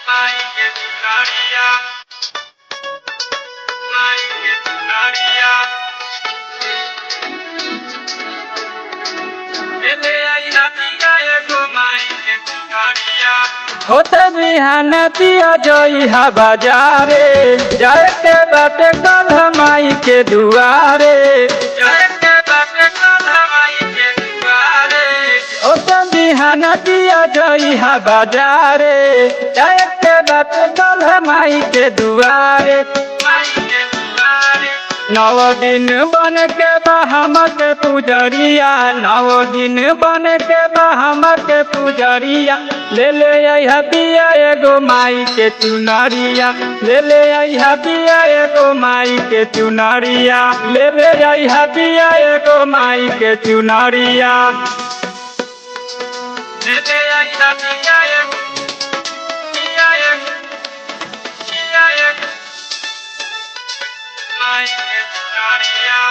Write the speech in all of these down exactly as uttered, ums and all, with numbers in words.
Mai que tunaria, mai que tunaria. Ele ai na piya ego mai que tunaria. होते बिहान पिया जोई हा बाजारे जाए के बाटे कल माई के दुआरे जाए के बाटे कल माई के दुआरे होते बिहान पिया जोई हा बाजारे जाए के बाटे कल माई के दुआरे माई के दुआरे नौ दिन बन के बहम के पुजरिया नौ दिन बन के बहम के पुजरिया ले ले आई पिया एगो माई के चुनरिया ले ले आई पिया एगो माई के चुनरिया ले ले आई पिया एगो माई के चुनरिया ले ले आई पिया एगो पिया एगो पिया एगो माई के चुनरिया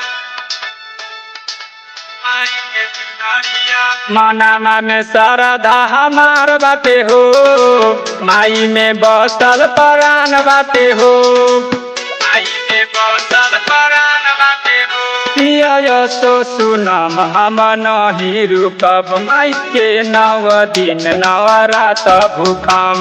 मना में श्रद्धा हमार बाटे हो माई में बसल प्राण बाटे हो माई में बसल प्राण बाटे हो पिया सो सुनम हम नहीं रुकब माई के नव दिन नव रात भूखम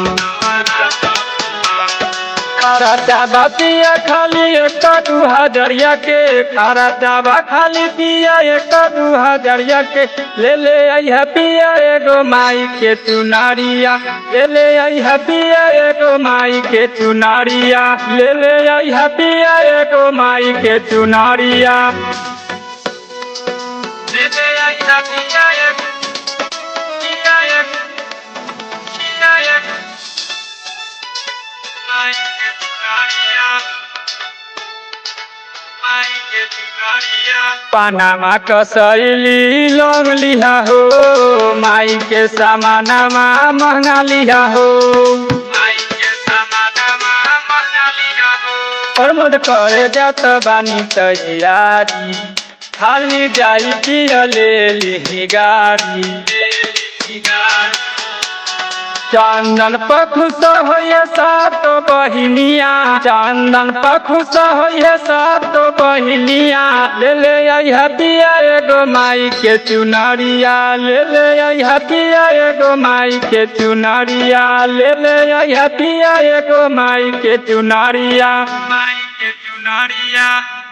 खारा चाबा पिया खाली एक दू हजरिया के खारा चाबा खाली पिया एक दू हजरिया के ले ले आई पिया एगो माई के चुनरिया ले ले आई पिया एगो माई के चुनरिया ले ले आई पिया एगो माई के चुनरिया ले ले आई पिया एगो पिया एगो पिया एगो माई के चुनरिया माई के चुनरिया पनामा कसैली लोग लिहा हो माई के सामानमा महंगा लिहा हो माई के सामानमा महंगा लिहा हो प्रमोद करे जात बानी तैयारी खाली जाई पिया ले ली गाड़ी ले ली गाड़ी चंदन पर खुश होइए सात बहिनिया चंदन पर खुश होइए सात बहिनिया ले ले आई पिया एगो माई के चुनरिया ले ले आई पिया एगो माई के चुनरिया ले ले आई पिया एगो माई के चुनरिया माई के चुनरिया।